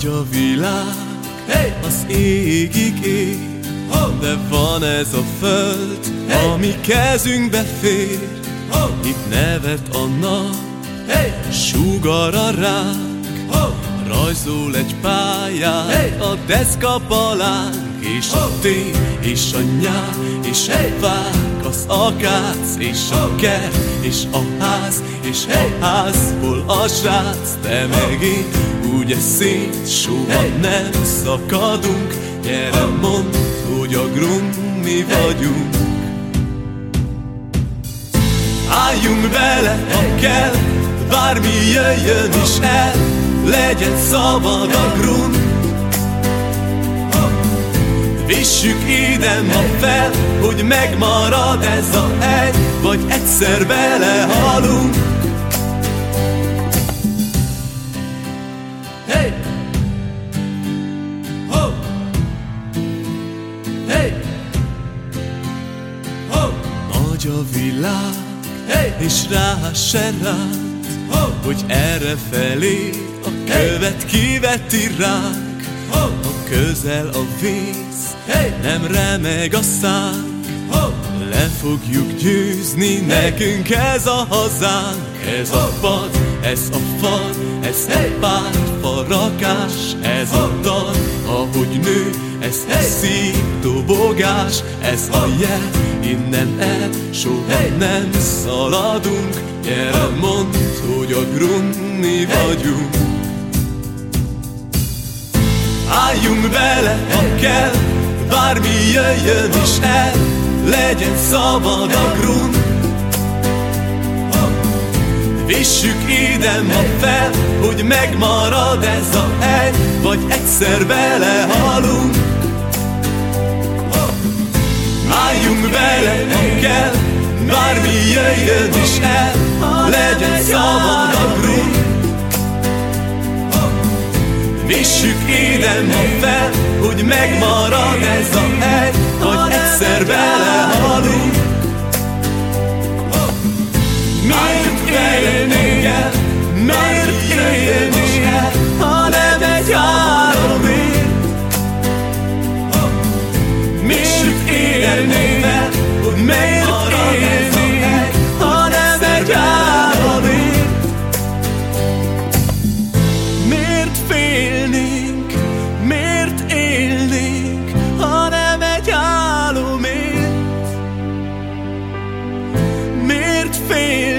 Nagy a világ, hey! Az égig ég, de van ez a föld, hey! Ami kezünkbe fér. Itt nevet a nap, hey! Sugar a ránk, rajzol egy pályát, hey! A deszkapalánk, és a tél, és a nyár, és a fák, az akác, és a kert, és a ház, és a házból a srác. Te meg én, úgy szét, soha nem szakadunk. Gyere, mondd, hogy a grund mi vagyunk. Álljunk bele, ha kell, bármi jöjjön is el, legyen szabad a grund. Vissük ide ma fel, hogy megmarad ez a hely, vagy egyszer belehalunk. Hey! Ho! Hey! Ho! Nagy a világ, hey! És rá se ránt, hogy errefelé a követ kiveti ránk. Ha közel a víz, hey! Nem remeg a szánk, le fogjuk győzni, nekünk ez a hazánk. Ez a pad, ez a fal, ez a párfa rakás, ez a dal, ahogy nő, ez a szívdobogás, ez a jel, innen el, soha nem szaladunk. Gyere, mondd, hogy a grund mi vagyunk. Álljunk bele, ha kell, bármi jöjjön is el, legyen szabad a grund. Vissük ide ma fel, hogy megmarad ez a hely, vagy egyszer belehalunk. Álljunk bele, ha kell, bármi jöjjön is el, legyen szabad a grund. Vissük ide ma fel, hogy megmarad ez a hely, vagy egyszer belehalunk. Miért élni kell, miért élni kell, ha nem egy álomért? Miért élni kell, hogy megmarad ez a hely, ha nem egy álomért? Miért félnénk, miért élnénk, ha nem egy álomért? Miért félnénk?